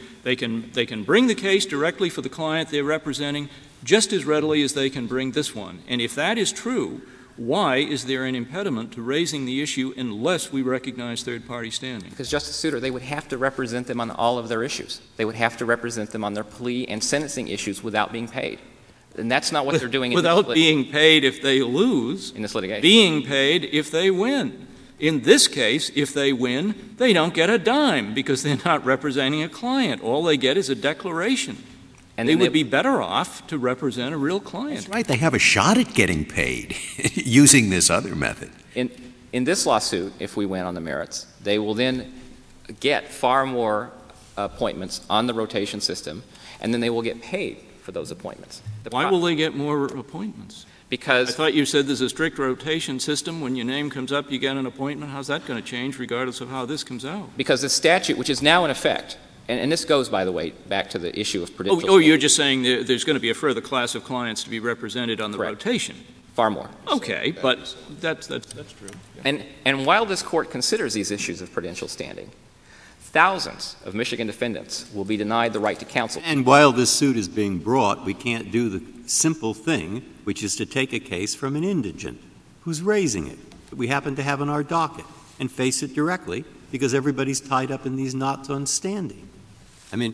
bring the case directly for the client they're representing just as readily as they can bring this one. And if that is true, why is there an impediment to raising the issue unless we recognize third-party standing? Because, Justice Souter, they would have to represent them on all of their issues. They would have to represent them on their plea and sentencing issues without being paid. And that's not what they're doing without being paid if they lose, in this litigation. Being paid if they win. In this case, if they win, they don't get a dime because they're not representing a client. All they get is a declaration. And they would be better off to represent a real client. That's right. They have a shot at getting paid using this other method. In this lawsuit, if we win on the merits, they will then get far more appointments on the rotation system, and then they will get paid for those appointments. Why will they get more appointments? Because I thought you said there's a strict rotation system. When your name comes up, you get an appointment. How's that going to change regardless of how this comes out? Because the statute, which is now in effect, and this goes, by the way, back to the issue of prudential... Oh, you're just saying there's going to be a further class of clients to be represented on the rotation. Far more. Okay, but that's true. Yeah. And while this court considers these issues of prudential standing, thousands of Michigan defendants will be denied the right to counsel. And while this suit is being brought, we can't do the simple thing, which is to take a case from an indigent who's raising it, that we happen to have on our docket, and face it directly, because everybody's tied up in these knots on standing. I mean,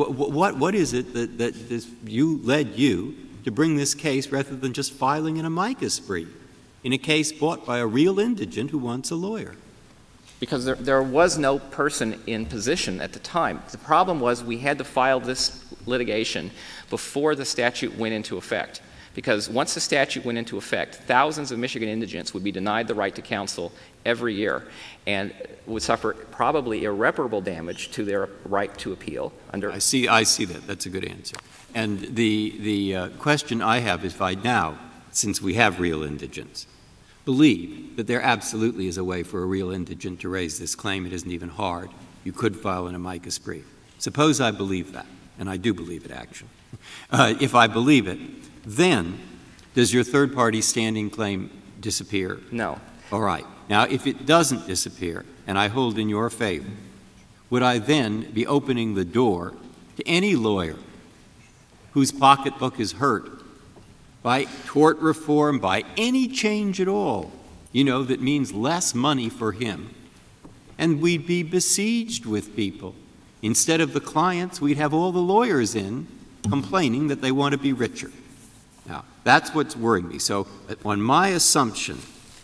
what is it that led you to bring this case rather than just filing an amicus brief in a case brought by a real indigent who wants a lawyer? Because there was no person in position at the time. The problem was we had to file this litigation before the statute went into effect. Because once the statute went into effect, thousands of Michigan indigents would be denied the right to counsel every year and would suffer probably irreparable damage to their right to appeal. I see that. That's a good answer. And the question I have is, if I now, since we have real indigents, believe that there absolutely is a way for a real indigent to raise this claim, it isn't even hard, you could file an amicus brief. Suppose I believe that, and I do believe it, actually. If I believe it, then does your third-party standing claim disappear? No. All right. Now, if it doesn't disappear, and I hold in your favor, would I then be opening the door to any lawyer whose pocketbook is hurt by tort reform, by any change at all, that means less money for him? And we'd be besieged with people. Instead of the clients, we'd have all the lawyers in complaining that they want to be richer. Now, that's what's worrying me. So, on my assumption,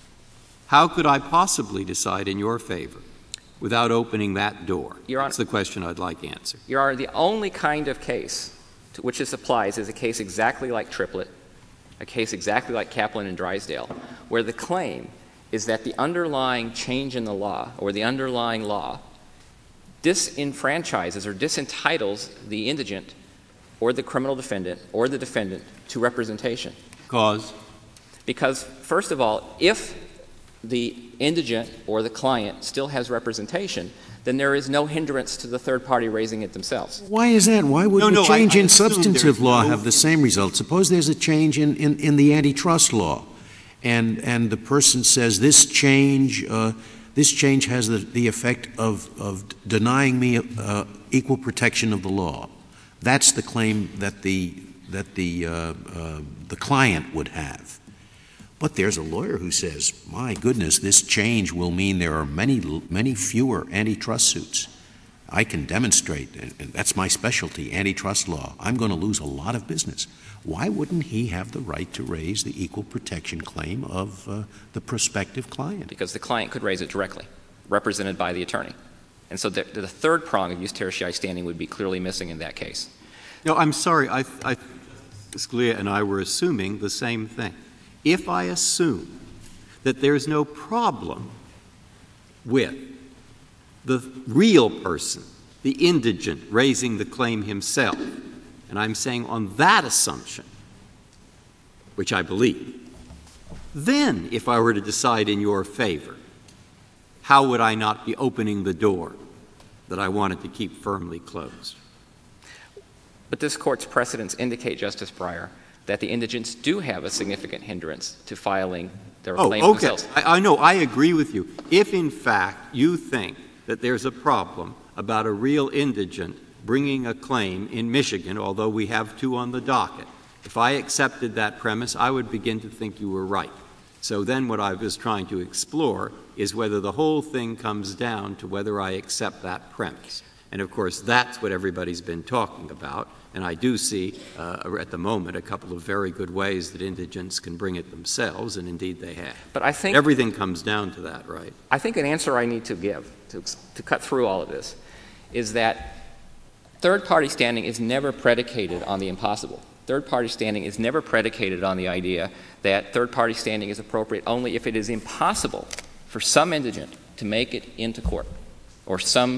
how could I possibly decide in your favor without opening that door? That's the question I'd like answered. Your Honor, the only kind of case to which this applies is a case exactly like Triplett, a case exactly like Kaplan and Drysdale, where the claim is that the underlying change in the law, or the underlying law, disenfranchises or disentitles the indigent or the criminal defendant or the defendant to representation. Because, first of all, if the indigent or the client still has representation, then there is no hindrance to the third party raising it themselves. Why is that? Why would the change in substantive law have the same result? Suppose there's a change in the antitrust law, and the person says this change has the effect of denying me equal protection of the law. That's the claim that the client would have. But there's a lawyer who says, my goodness, this change will mean there are many fewer antitrust suits. I can demonstrate, and that's my specialty, antitrust law, I'm going to lose a lot of business. Why wouldn't he have the right to raise the equal protection claim of the prospective client? Because the client could raise it directly, represented by the attorney. And so the third prong of jus tertiae standing would be clearly missing in that case. No, I'm sorry. Scalia and I were assuming the same thing. If I assume that there's no problem with the real person, the indigent, raising the claim himself, and I'm saying on that assumption, which I believe, then if I were to decide in your favor, how would I not be opening the door that I wanted to keep firmly closed? But this Court's precedents indicate, Justice Breyer, that the indigents do have a significant hindrance to filing their claim themselves. I know. I agree with you. If, in fact, you think that there's a problem about a real indigent bringing a claim in Michigan, although we have two on the docket, if I accepted that premise, I would begin to think you were right. So then what I was trying to explore is whether the whole thing comes down to whether I accept that premise. And, of course, that's what everybody's been talking about. And I do see at the moment a couple of very good ways that indigents can bring it themselves, and indeed they have. But I think everything comes down to that, right? I think an answer I need to give to cut through all of this is that third-party standing is never predicated on the impossible. Third-party standing is never predicated on the idea that third-party standing is appropriate only if it is impossible for some indigent to make it into court, or some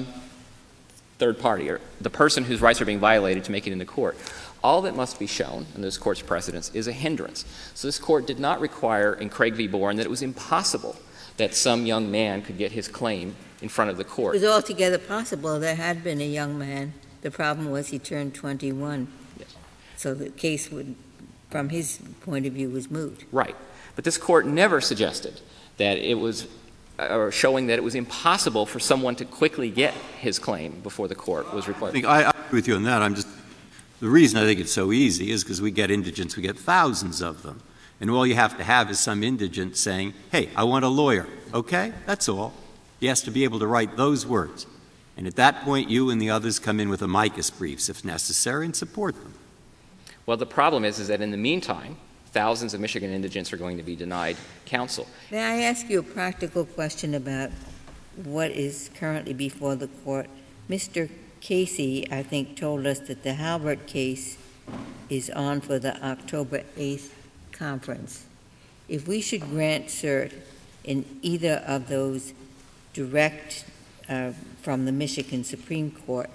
third party, or the person whose rights are being violated to make it into court. All that must be shown in this Court's precedents is a hindrance. So this Court did not require in Craig v. Bourne that it was impossible that some young man could get his claim in front of the court. It was altogether possible. There had been a young man. The problem was he turned 21. Yes. So the case would, from his point of view, was moot. Right. But this Court never suggested that it was or showing that it was impossible for someone to quickly get his claim before the court was required. I agree with you on that. The reason I think it's so easy is because we get indigents, we get thousands of them. And all you have to have is some indigent saying, hey, I want a lawyer. Okay? That's all. He has to be able to write those words. And at that point, you and the others come in with amicus briefs, if necessary, and support them. Well, the problem is that in the meantime, thousands of Michigan indigents are going to be denied counsel. May I ask you a practical question about what is currently before the court? Mr. Casey, I think, told us that the Halbert case is on for the October 8th conference. If we should grant cert in either of those direct from the Michigan Supreme Court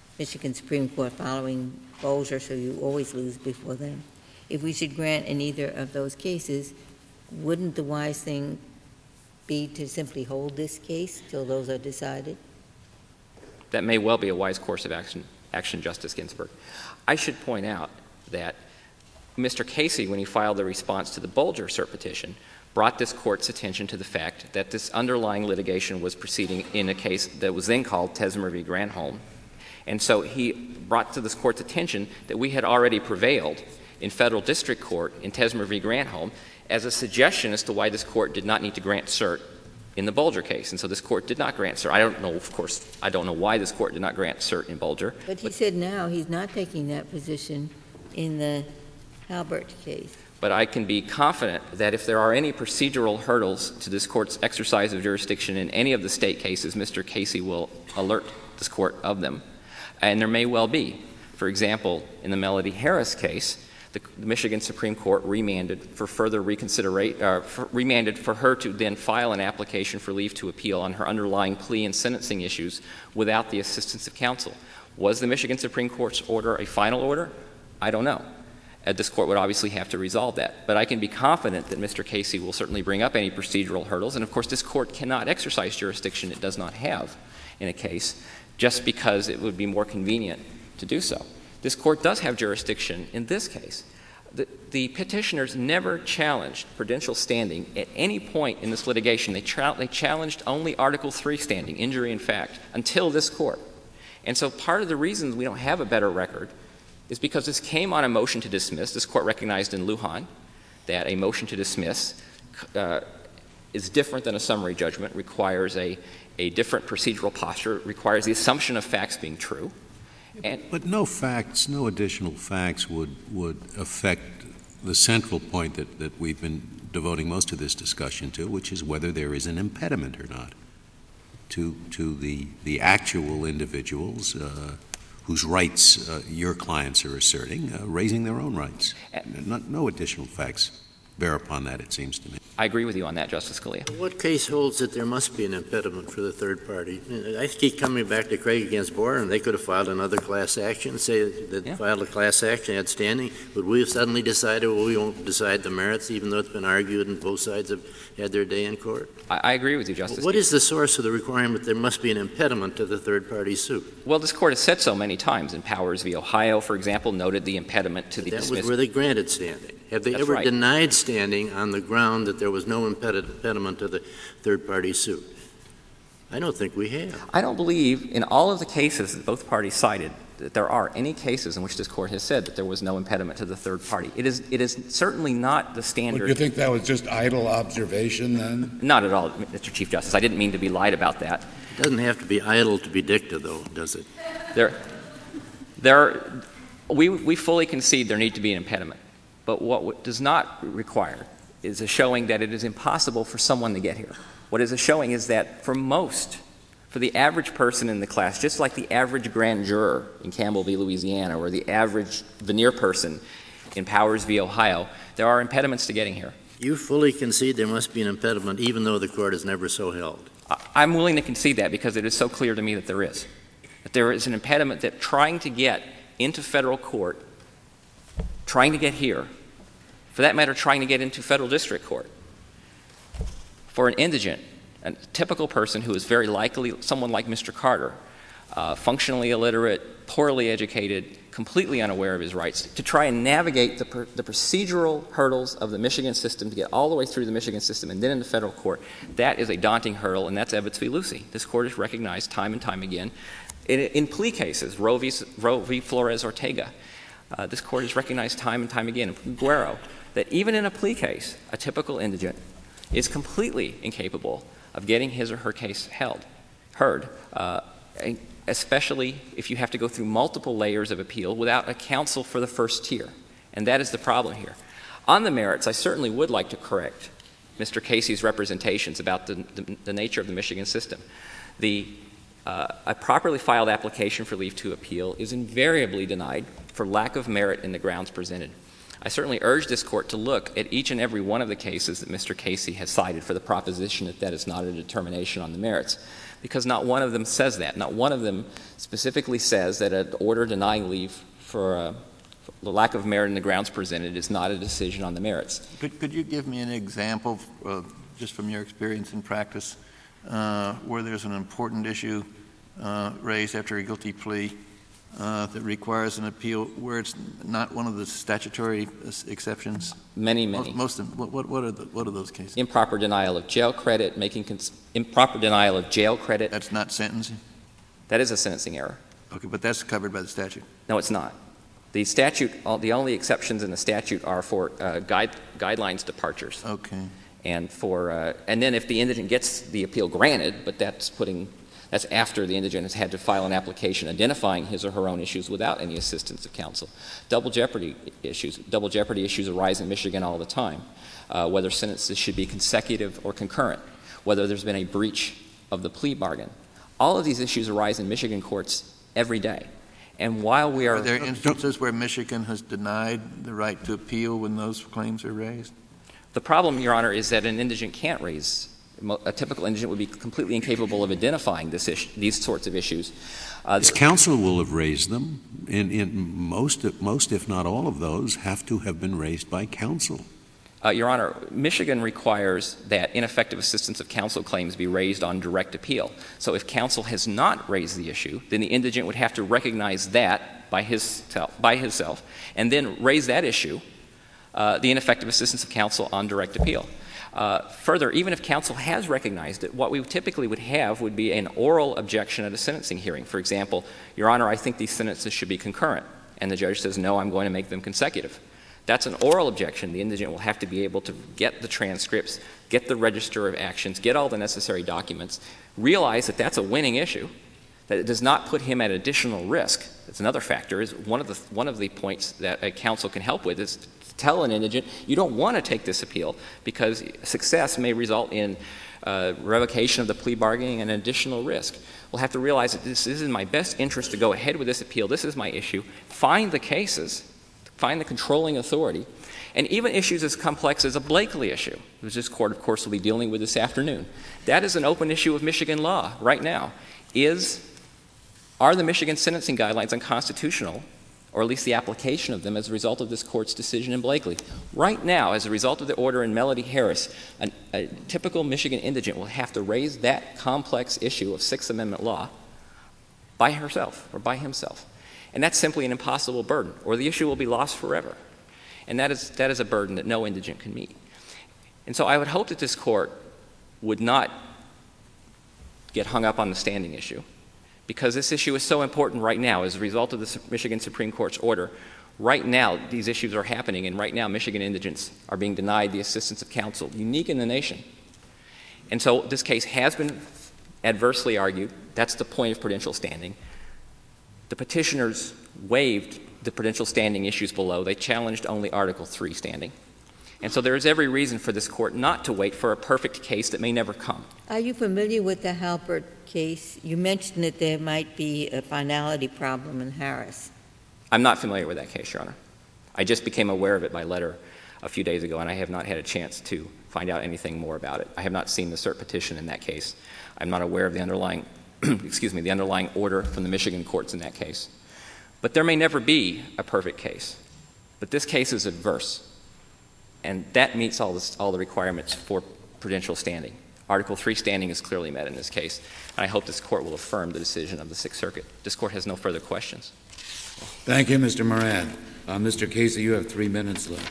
following Bolger, so you always lose before them, if we should grant in either of those cases, wouldn't the wise thing be to simply hold this case till those are decided? That may well be a wise course of action, Justice Ginsburg. I should point out that Mr. Casey, when he filed the response to the Bolger cert petition, brought this Court's attention to the fact that this underlying litigation was proceeding in a case that was then called Tesmer v. Granholm. And so he brought to this Court's attention that we had already prevailed in federal district court in Tesmer v. Granholm as a suggestion as to why this Court did not need to grant cert in the Bolger case. And so this Court did not grant cert. I don't know why this Court did not grant cert in Bolger. But he said now he's not taking that position in the Halbert case. But I can be confident that if there are any procedural hurdles to this Court's exercise of jurisdiction in any of the state cases, Mr. Casey will alert this Court of them. And there may well be. For example, in the Melody Harris case, the Michigan Supreme Court remanded for further remanded for her to then file an application for leave to appeal on her underlying plea and sentencing issues without the assistance of counsel. Was the Michigan Supreme Court's order a final order? I don't know. This Court would obviously have to resolve that. But I can be confident that Mr. Casey will certainly bring up any procedural hurdles. And, of course, this Court cannot exercise jurisdiction it does not have in a case just because it would be more convenient to do so. This Court does have jurisdiction in this case. The petitioners never challenged prudential standing at any point in this litigation. They challenged only Article III standing, injury in fact, until this Court. And so part of the reason we don't have a better record is because this came on a motion to dismiss. This Court recognized in Lujan that a motion to dismiss is different than a summary judgment, requires a different procedural posture, requires the assumption of facts being true. But no additional facts would affect the central point that we've been devoting most of this discussion to, which is whether there is an impediment or not to the actual individuals whose rights your clients are asserting, raising their own rights. No additional facts bear upon that, it seems to me. I agree with you on that, Justice Scalia. What case holds that there must be an impediment for the third party? I keep coming back to Craig against Borer, and they could have filed another class action, say that filed a class action, had standing. Would we have suddenly decided, well, we won't decide the merits, even though it's been argued and both sides have had their day in court? I agree with you, Justice. What is the source of the requirement there must be an impediment to the third party suit? Well, this Court has said so many times. In Powers v. Ohio, for example, noted the impediment to the dismissal. That was where they granted standing. Have they ever denied standing on the ground that there was no impediment to the third-party suit? I don't think we have. I don't believe in all of the cases that both parties cited that there are any cases in which this Court has said that there was no impediment to the third party. It is certainly not the standard. Well, you think that was just idle observation then? Not at all, Mr. Chief Justice. I didn't mean to be lied about that. It doesn't have to be idle to be dicta, though, does it? We fully concede there need to be an impediment. But what does not require is a showing that it is impossible for someone to get here. What is a showing is that for the average person in the class, just like the average grand juror in Campbell v. Louisiana or the average veneer person in Powers v. Ohio, there are impediments to getting here. You fully concede there must be an impediment, even though the Court has never so held? I'm willing to concede that because it is so clear to me that there is. That there is an impediment that trying to get into federal court, trying to get here, for that matter, trying to get into federal district court, for an indigent, a typical person who is very likely someone like Mr. Carter, functionally illiterate, poorly educated, completely unaware of his rights, to try and navigate the procedural hurdles of the Michigan system to get all the way through the Michigan system and then into federal court, that is a daunting hurdle, and that's Ebbets v. Lucy. This Court has recognized time and time again. In plea cases, Roe v. Flores-Ortega, this Court has recognized time and time again, in Guerrero, that even in a plea case, a typical indigent is completely incapable of getting his or her case heard, especially if you have to go through multiple layers of appeal without a counsel for the first tier. And that is the problem here. On the merits, I certainly would like to correct Mr. Casey's representations about the nature of the Michigan system. A properly filed application for leave to appeal is invariably denied for lack of merit in the grounds presented. I certainly urge this Court to look at each and every one of the cases that Mr. Casey has cited for the proposition that that is not a determination on the merits, because not one of them says that. Not one of them specifically says that an order denying leave for the lack of merit in the grounds presented is not a decision on the merits. Could you give me an example, just from your experience in practice, where there's an important issue raised after a guilty plea that requires an appeal where it's not one of the statutory exceptions? Many. Most of them. What are those cases? Improper denial of jail credit, improper denial of jail credit. That's not sentencing? That is a sentencing error. Okay, but that's covered by the statute. No, it's not. The statute, the only exceptions in the statute are for guidelines departures. Okay. And and then if the indigent gets the appeal granted, but that's after the indigent has had to file an application identifying his or her own issues without any assistance of counsel. Double jeopardy issues arise in Michigan all the time, whether sentences should be consecutive or concurrent, whether there's been a breach of the plea bargain. All of these issues arise in Michigan courts every day. And while we are there instances where Michigan has denied the right to appeal when those claims are raised? The problem, Your Honor, is that an indigent can't raise. A typical indigent would be completely incapable of identifying these sorts of issues. This counsel will have raised them. In most, if not all of those, have to have been raised by counsel. Your Honor, Michigan requires that ineffective assistance of counsel claims be raised on direct appeal. So if counsel has not raised the issue, then the indigent would have to recognize that by himself, and then raise that issue, the ineffective assistance of counsel on direct appeal. Further, even if counsel has recognized it, what we typically would have would be an oral objection at a sentencing hearing. For example, Your Honor, I think these sentences should be concurrent. And the judge says, no, I'm going to make them consecutive. That's an oral objection. The indigent will have to be able to get the transcripts, get the register of actions, get all the necessary documents, realize that that's a winning issue, that it does not put him at additional risk. That's another factor. Is one of the points that a counsel can help with is to tell an indigent, you don't want to take this appeal because success may result in revocation of the plea bargaining and additional risk. We'll have to realize that this is in my best interest to go ahead with this appeal. This is my issue. Find the cases, find the controlling authority, and even issues as complex as a Blakely issue, which this court, of course, will be dealing with this afternoon. That is an open issue of Michigan law right now. Are the Michigan sentencing guidelines unconstitutional, or at least the application of them as a result of this court's decision in Blakely? Right now, as a result of the order in Melody Harris, a typical Michigan indigent will have to raise that complex issue of Sixth Amendment law by herself or by himself. And that's simply an impossible burden, or the issue will be lost forever. And that is a burden that no indigent can meet. And so I would hope that this court would not get hung up on the standing issue, because this issue is so important right now as a result of the Michigan Supreme Court's order. Right now, these issues are happening, and right now Michigan indigents are being denied the assistance of counsel, unique in the nation. And so this case has been adversely argued. That's the point of prudential standing. The petitioners waived the prudential standing issues below. They challenged only Article III standing. And so there is every reason for this court not to wait for a perfect case that may never come. Are you familiar with the Halbert case? You mentioned that there might be a finality problem in Harris. I'm not familiar with that case, Your Honor. I just became aware of it by letter a few days ago, and I have not had a chance to find out anything more about it. I have not seen the cert petition in that case. I'm not aware of the underlying the underlying order from the Michigan courts in that case. But there may never be a perfect case. But this case is adverse, and that meets all the requirements for prudential standing. Article III standing is clearly met in this case, and I hope this court will affirm the decision of the Sixth Circuit. This court has no further questions. Thank you, Mr. Moran. Mr. Casey, you have 3 minutes left.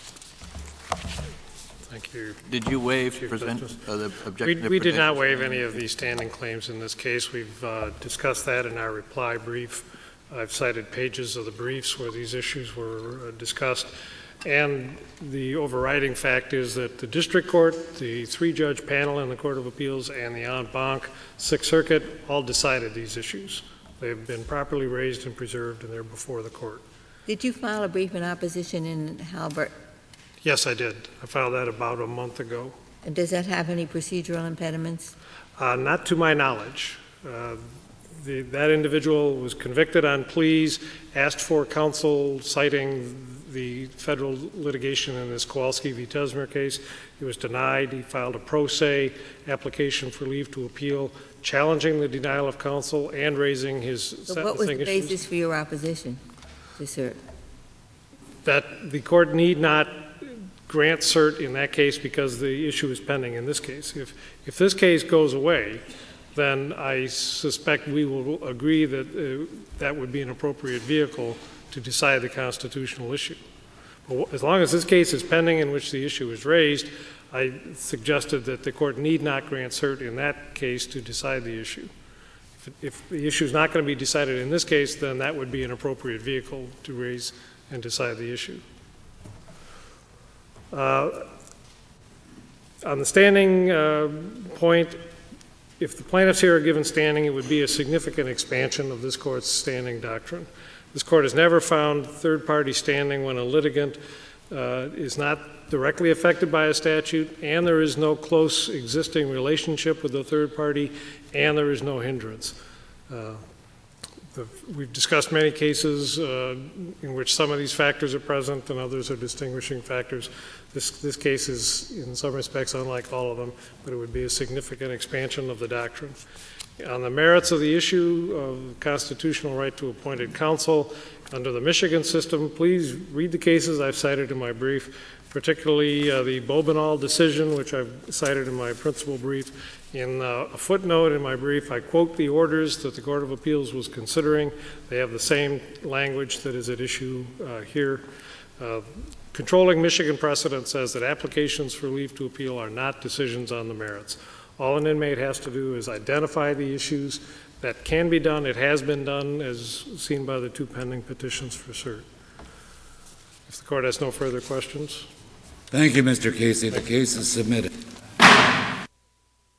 Thank you. Did you waive the objection? We did not waive any of these standing claims in this case. We've discussed that in our reply brief. I've cited pages of the briefs where these issues were discussed. And the overriding fact is that the district court, the 3-judge panel in the Court of Appeals, and the en banc Sixth Circuit all decided these issues. They've been properly raised and preserved, and they're before the court. Did you file a brief in opposition in Halbert? Yes, I did. I filed that about a month ago. And does that have any procedural impediments? Not to my knowledge. That individual was convicted on pleas, asked for counsel citing the federal litigation in this Kowalski v. Tesmer case. He was denied. He filed a pro se application for leave to appeal, challenging the denial of counsel and raising his sentencing issues. What was the basis for your opposition to cert? That the court need not grant cert in that case because the issue is pending in this case. If this case goes away, then I suspect we will agree that that would be an appropriate vehicle to decide the constitutional issue. But as long as this case is pending in which the issue is raised, I suggested that the court need not grant cert in that case to decide the issue. If the issue is not going to be decided in this case, then that would be an appropriate vehicle to raise and decide the issue. On the standing point, if the plaintiffs here are given standing, it would be a significant expansion of this court's standing doctrine. This court has never found third-party standing when a litigant is not directly affected by a statute, and there is no close existing relationship with the third party, and there is no hindrance. We've discussed many cases in which some of these factors are present and others are distinguishing factors. This case is, in some respects, unlike all of them, but it would be a significant expansion of the doctrine. On the merits of the issue of constitutional right to appointed counsel under the Michigan system, please read the cases I've cited in my brief, particularly the Bobinol decision, which I've cited in my principal brief. In a footnote in my brief, I quote the orders that the Court of Appeals was considering. They have the same language that is at issue here. Controlling Michigan precedent says that applications for leave to appeal are not decisions on the merits. All an inmate has to do is identify the issues. That can be done. It has been done, as seen by the 2 pending petitions for cert. If the court has no further questions. Thank you, Mr. Casey. The case is submitted.